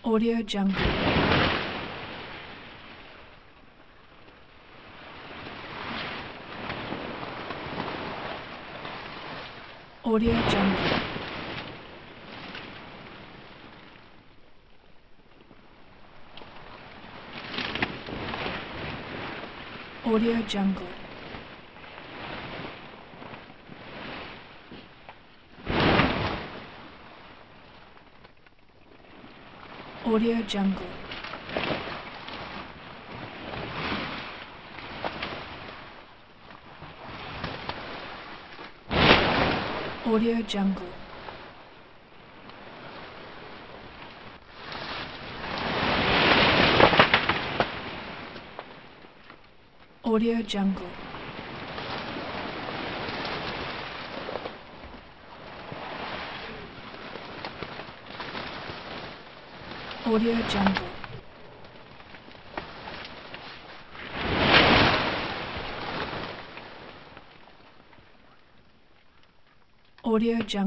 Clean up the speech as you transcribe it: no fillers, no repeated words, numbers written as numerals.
Audio Jungle. Audio Jungle. Audio Jungle. Audio Jungle. Audio Jungle. Audio Jungle. Audio Jungle. Audio Jungle.